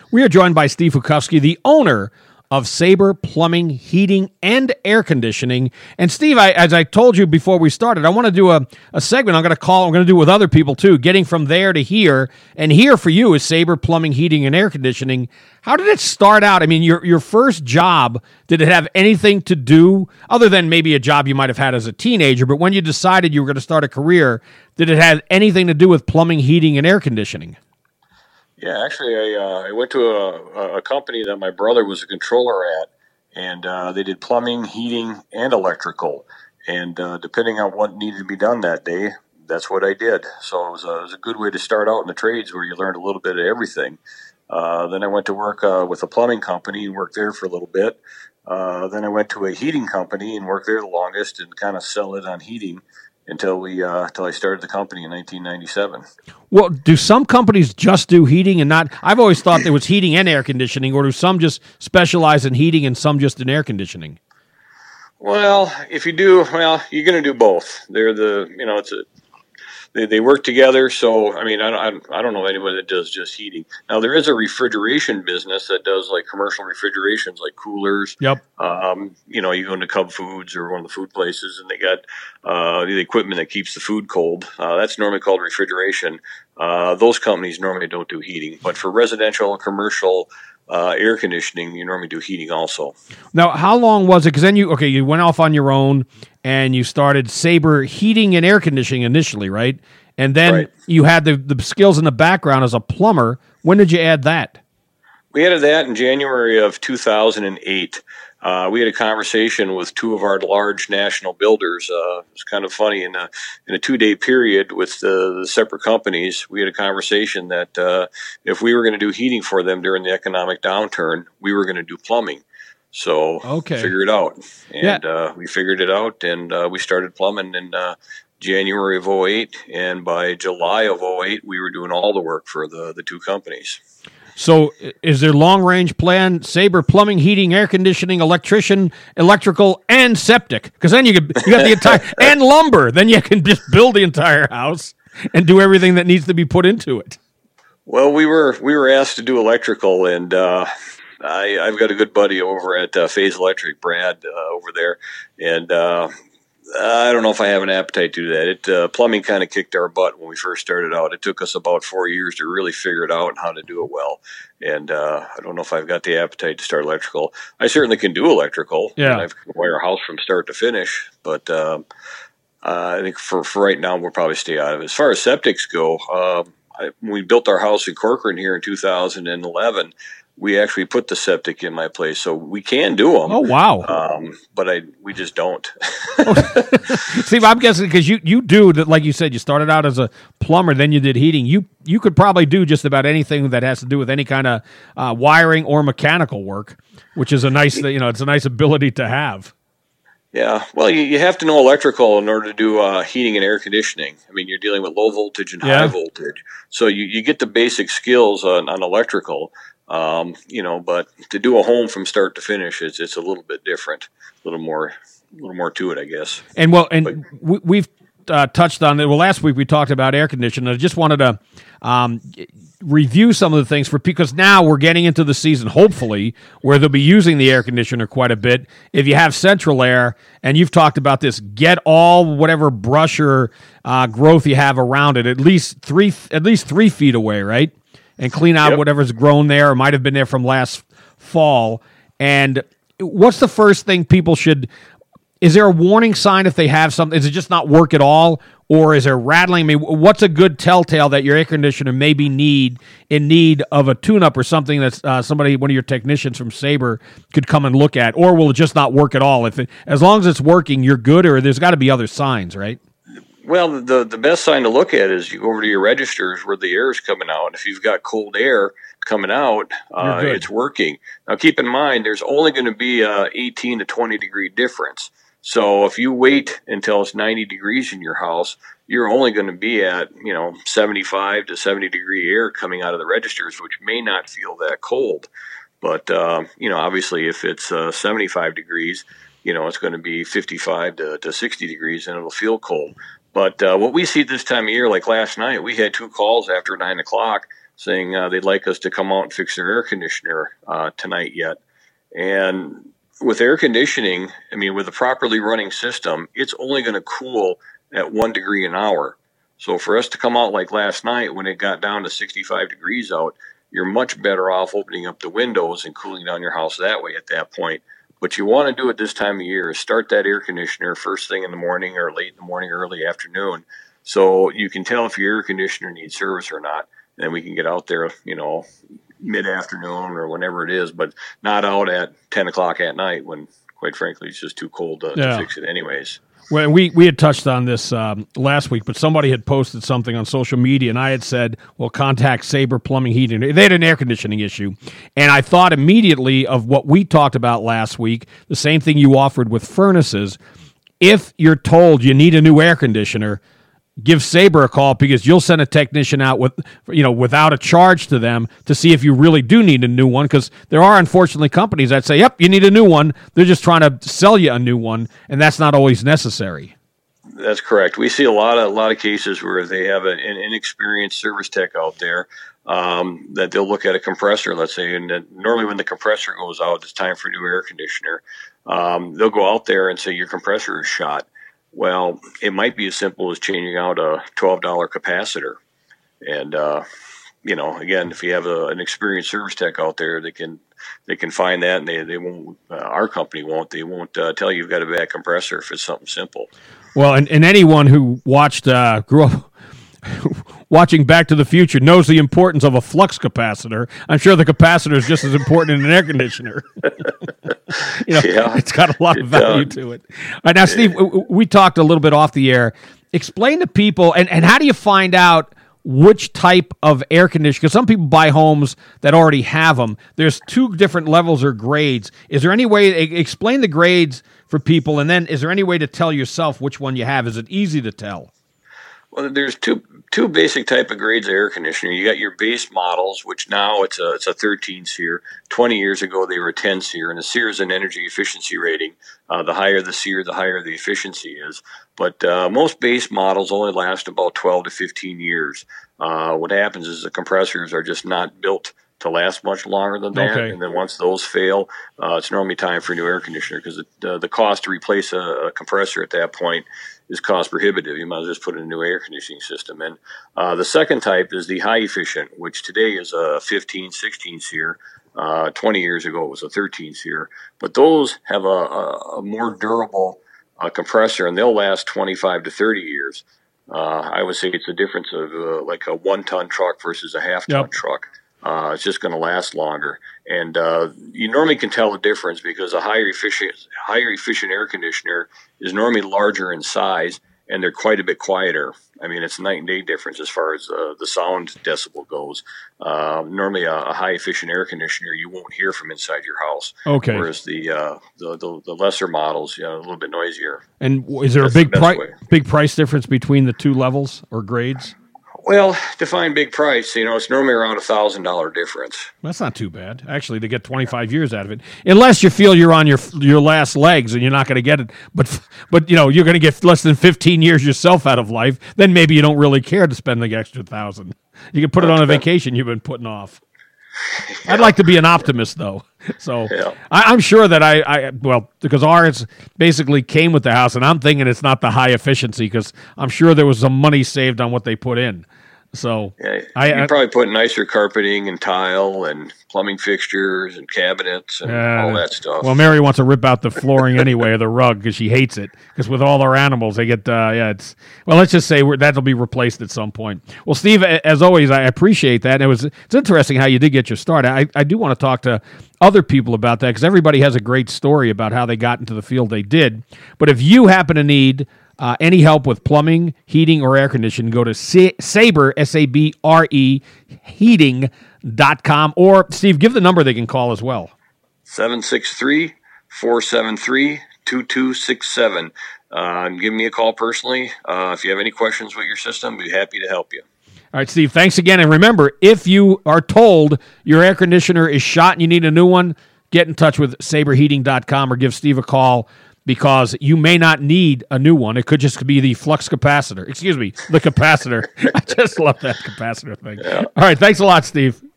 We are joined by Steve Hukowski, the owner of Sabre Plumbing, Heating, and Air Conditioning. And Steve, as I told you before we started, I want to do a segment I'm going to do it with other people too, getting from there to here. And here for you is Sabre Plumbing, Heating, and Air Conditioning. How did it start out? I mean, your first job, did it have anything to do, other than maybe a job you might have had as a teenager, but when you decided you were going to start a career, did it have anything to do with plumbing, heating, and air conditioning? Yeah, actually, I went to a company that my brother was a controller at, and they did plumbing, heating, and electrical. And depending on what needed to be done that day, that's what I did. So it was a good way to start out in the trades where you learned a little bit of everything. Then I went to work with a plumbing company and worked there for a little bit. Then I went to a heating company and worked there the longest and kind of sell it on heating until I started the company in 1997. Well, do some companies just do heating and not? I've always thought there was heating and air conditioning, or do some just specialize in heating and some just in air conditioning? Well, if you do, you're going to do both. They work together. So, I mean, I don't know anybody that does just heating. Now, there is a refrigeration business that does like commercial refrigerations, like coolers. Yep. You go into Cub Foods or one of the food places, and they got the equipment that keeps the food cold. That's normally called refrigeration. Those companies normally don't do heating, but for residential and commercial air conditioning, you normally do heating also. Now, how long was it? Because then you went off on your own and you started Sabre Heating and Air Conditioning initially, right? And then you had the skills in the background as a plumber. When did you add that? We added that in January of 2008. We had a conversation with two of our large national builders. It's kind of funny. In a 2-day period with the separate companies, we had a conversation that if we were going to do heating for them during the economic downturn, we were going to do plumbing. So figure it out. And we figured it out, and we started plumbing in January of 2008. And by July of 2008, we were doing all the work for the two companies. So is there long-range plan, Sabre Plumbing, Heating, Air Conditioning, Electrician, Electrical, and Septic? Because then you got the entire, and lumber. Then you can just build the entire house and do everything that needs to be put into it. Well, we were asked to do electrical, and I've got a good buddy over at Phase Electric, Brad, over there, and I don't know if I have an appetite to do that. Plumbing kind of kicked our butt when we first started out. It took us about 4 years to really figure it out and how to do it well. And I don't know if I've got the appetite to start electrical. I certainly can do electrical. Yeah. I can wire a house from start to finish. But I think for right now, we'll probably stay out of it. As far as septics go, when we built our house in Corcoran here in 2011, we actually put the septic in my place, so we can do them. Oh, wow. But we just don't. Steve, I'm guessing because you do that, like you said, you started out as a plumber, then you did heating. You could probably do just about anything that has to do with any kind of wiring or mechanical work, which is a nice, it's a nice ability to have. Yeah, well, you have to know electrical in order to do heating and air conditioning. I mean, you're dealing with low voltage and high voltage, so you get the basic skills on electrical. But to do a home from start to finish, it's a little bit different, a little more to it, I guess. And we've touched on it. Well, last week we talked about air conditioning. I just wanted to review some of the things because now we're getting into the season, hopefully, where they'll be using the air conditioner quite a bit. If you have central air, and you've talked about this, get all whatever brush or growth you have around it at least 3 feet away, right? And clean out whatever's grown there or might have been there from last fall. And what's the first thing people should – is there a warning sign if they have something? Is it just not work at all, or is there rattling? I mean, what's a good telltale that your air conditioner may be in need of a tune-up or something that's one of your technicians from Sabre could come and look at? Or will it just not work at all? As long as it's working, you're good, or there's got to be other signs, right? Well, the best sign to look at is you go over to your registers where the air is coming out. If you've got cold air coming out, it's working. Now, keep in mind, there's only going to be a 18 to 20 degree difference. So if you wait until it's 90 degrees in your house, you're only going to be at 75 to 70 degree air coming out of the registers, which may not feel that cold. But obviously, if it's 75 degrees, it's going to be 55 to 60 degrees, and it'll feel cold. But what we see this time of year, like last night, we had 2 calls after 9 o'clock saying they'd like us to come out and fix their air conditioner tonight yet. And with air conditioning, I mean, with a properly running system, it's only going to cool at 1 degree an hour. So for us to come out like last night when it got down to 65 degrees out, you're much better off opening up the windows and cooling down your house that way at that point. But you want to do it this time of year is start that air conditioner first thing in the morning or late in the morning, early afternoon, so you can tell if your air conditioner needs service or not. And then we can get out there, mid-afternoon or whenever it is, but not out at 10 o'clock at night when, quite frankly, it's just too cold to fix it anyways. Well, we had touched on this last week, but somebody had posted something on social media, and I had said, well, contact Sabre Plumbing Heating. They had an air conditioning issue, and I thought immediately of what we talked about last week, the same thing you offered with furnaces. If you're told you need a new air conditioner, give Sabre a call, because you'll send a technician out without a charge to them to see if you really do need a new one, because there are unfortunately companies that say, yep, you need a new one. They're just trying to sell you a new one, and that's not always necessary. That's correct. We see a lot of cases where they have an inexperienced service tech out there that they'll look at a compressor, let's say, and normally when the compressor goes out, it's time for a new air conditioner. They'll go out there and say your compressor is shot. Well, it might be as simple as changing out a $12 capacitor. And, again, if you have an experienced service tech out there, they can find that, and they won't, our company won't, they won't tell you you've got a bad compressor if it's something simple. Well, and anyone who grew up watching Back to the Future knows the importance of a flux capacitor. I'm sure the capacitor is just as important in an air conditioner. It's got a lot of value to it. All right, now, Steve, we talked a little bit off the air. Explain to people, and how do you find out which type of air conditioner? Because some people buy homes that already have them. There's 2 different levels or grades. Is there any way, explain the grades for people, and then is there any way to tell yourself which one you have? Is it easy to tell? Well, there's two basic type of grades of air conditioner. You got your base models, which now it's a 13 SEER. 20 years ago, they were a 10 SEER, and a SEER is an energy efficiency rating. The higher the SEER, the higher the efficiency is. But most base models only last about 12 to 15 years. What happens is the compressors are just not built to last much longer than that. Okay. And then once those fail, it's normally time for a new air conditioner, because the cost to replace a compressor at that point is cost prohibitive. You might as well just put in a new air conditioning system. And the second type is the high efficient, which today is a 15, 16 SEER. 20 years ago, it was a 13 SEER. But those have a more durable compressor, and they'll last 25 to 30 years. I would say it's a difference of like a 1-ton truck versus a half-ton truck. It's just going to last longer. And you normally can tell the difference, because a higher efficient air conditioner is normally larger in size, and they're quite a bit quieter. I mean, it's night and day difference as far as the sound decibel goes. Normally, a high efficient air conditioner you won't hear from inside your house. Okay. Whereas the lesser models, a little bit noisier. And is there a big price difference between the 2 levels or grades? Well, define big price. It's normally around $1,000 difference. That's not too bad, actually, to get 25 years out of it. Unless you feel you're on your last legs and you're not going to get it, but you're going to get less than 15 years yourself out of life. Then maybe you don't really care to spend the extra $1,000. You can put it on a vacation you've been putting off. Yeah. I'd like to be an optimist, though. So I'm sure that because ours basically came with the house, and I'm thinking it's not the high efficiency, because I'm sure there was some money saved on what they put in. So you probably put nicer carpeting and tile and plumbing fixtures and cabinets and all that stuff. Well, Mary wants to rip out the flooring anyway, or the rug, because she hates it. Because with all our animals, they get let's just say that'll be replaced at some point. Well, Steve, as always, I appreciate that. And it's interesting how you did get your start. I do want to talk to other people about that, because everybody has a great story about how they got into the field they did. But if you happen to need any help with plumbing, heating, or air conditioning, go to Sabre, S-A-B-R-E, heating.com. Or, Steve, give the number they can call as well. 763-473-2267. Give me a call personally. If you have any questions with your system, I'd be happy to help you. All right, Steve, thanks again. And remember, if you are told your air conditioner is shot and you need a new one, get in touch with SabreHeating.com or give Steve a call because you may not need a new one. It could just be the flux capacitor. Excuse me, the capacitor. I just love that capacitor thing. Yeah. All right, thanks a lot, Steve.